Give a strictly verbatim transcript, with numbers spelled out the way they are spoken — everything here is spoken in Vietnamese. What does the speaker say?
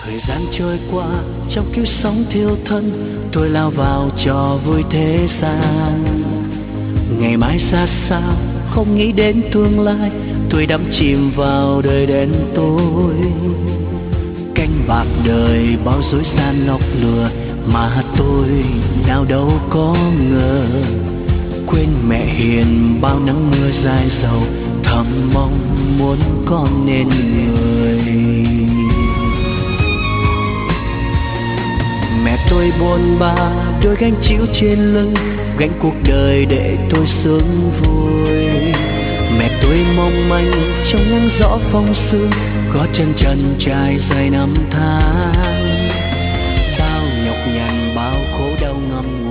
Thời gian trôi qua trong kiếp sống thiêu thân, tôi lao vào trò vui thế gian. Ngày mai ra sao không nghĩ đến tương lai, tôi đắm chìm vào đời đen tối. Canh bạc đời bao dối gian ngọc lừa, mà tôi nào đâu có ngờ. Quên mẹ hiền bao nắng mưa dài dầu, thầm mong muốn con nên người. Mẹ tôi bôn ba đôi gánh chịu trên lưng, gánh cuộc đời để tôi sướng vui. Mẹ tôi mong manh trong nắng gió phong sương, gót chân trần trải dài năm tháng. Bao nhọc nhằn bao khổ đau ngầm